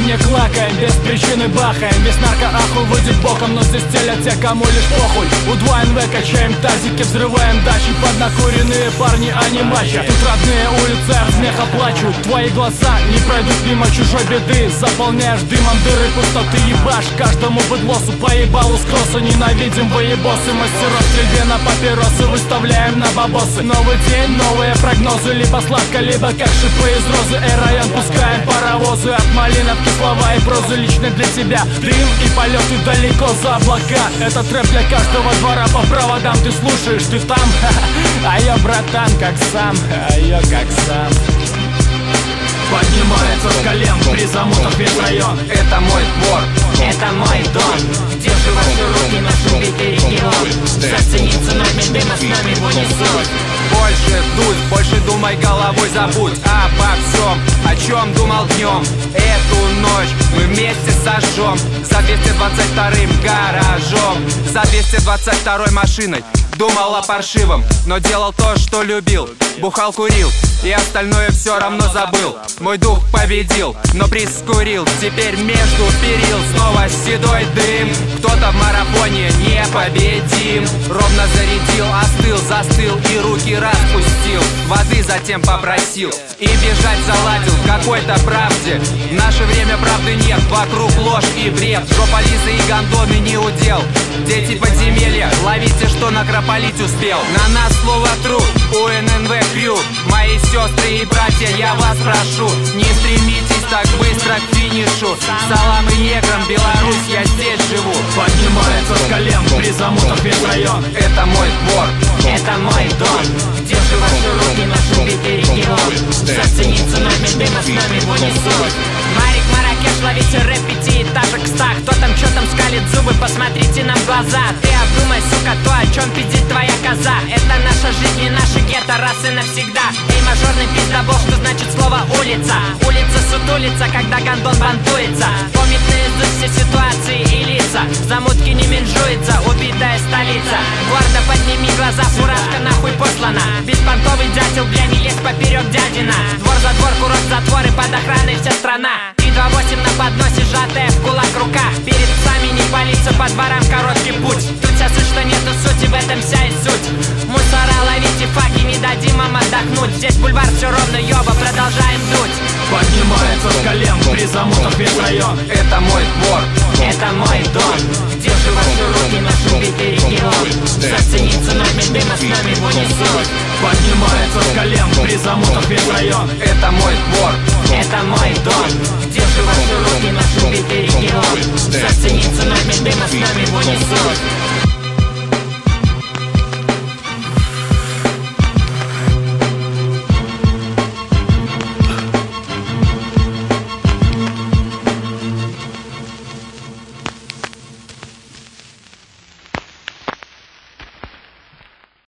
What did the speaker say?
не клакаем, без причины бахаем. Весь нарко-ахуй выйдет боком, но здесь телят те, кому лишь похуй. У 2НВ качаем тазики, взрываем дачи. Поднакуренные парни, а не мачо. Тут родные улицы от смеха плачут. Твои глаза не пройдут мимо чужой беды. Заполняешь дымом дыры пустоты, ебашь каждому быдлосу по ебалу с кросса. Ненавидим воебосы, мастеров стрельбе на папиросы. Выставляем на бабосы. Новый день, новые прогнозы. Либо сладко, либо как шипы из розы. Район пускаем паровозы. От малиновки слова и прозы лично для тебя. Дым и полеты далеко за облака. Это трэп для каждого двора по проводам. Ты слушаешь, ты там, а я, братан, как сам, а я как сам. Поднимается с колен при замутах весь район. Это мой двор, это мой дом. Где же ваши руки, наш убитый регион? Зацениться нами дыма, с нами его несут. Больше дуй, больше думай, головой забудь обо всем, о чем думал днем. Эту ночь мы вместе сожжем за 222-м гаражом, за 222-й машиной. Думал о паршивом, но делал то, что любил. Бухал, курил, и остальное все равно забыл. Мой дух победил, но приз скурил. Теперь между перил снова седой дым. Кто-то в марафоне непобедим. Ровно зарядил, остыл, застыл и руки распустил. Воды затем попросил и бежать заладил к какой-то правде. В наше время правды нет, вокруг ложь и бред. Жопа Лизы и гондоны не удел. Дети подземелья, ловите, что накропалить успел. На нас слово труд, у ННВ крю. Мои сестры и братья, я вас прошу, не стремитесь так быстро к финишу. Салам и неграм, Беларусь, я здесь живу. Поднимается с колен при замутах весь район. Это мой двор, это мой дом. Где же ваши руки, наш убитый регион? Зацениться нами дыма, с нами его несут. Марик, Маракеш, ловите рэп 5-этажек 100. Кто там, чё там скалит зубы, посмотрите нам в глаза. Ты обдумай, сука, то, о чем пиздит твоя коза. Это наша жизнь и наша гетто раз и навсегда. Эй, мажорный пиздобол, что значит слово улица? Улица сутулится, когда гондон бантуется. Помнит наизусть все ситуации и лица. В замутке не менжуется убитая столица. Гордо подними глаза, фуражка нахуй послана. Беспонтовый дятел, бля, не лезь поперек дядина. Двор за двор, курок затвор и под охраной вся страна. 328 на подносе, сжатая в кулак рука. Перед псами не палиться, по дворам короткий путь. Тут вся суть, что нету сути, в этом вся и суть. Мусора, ловите факи, не дадим вам отдохнуть. Здесь бульвар все ровно, ёба, продолжаем дуть. Поднимается с колен при замутах весь район. это мой двор, это мой дом. Где же ваши руки, наш убитый регион? Зацениться нами дыма, с нами его несут. Поднимается с колен при замутах весь район. это мой двор, это мой дом. Где же ваши руки, наш убитый регион? Зацениться нами дыма, с нами его несут.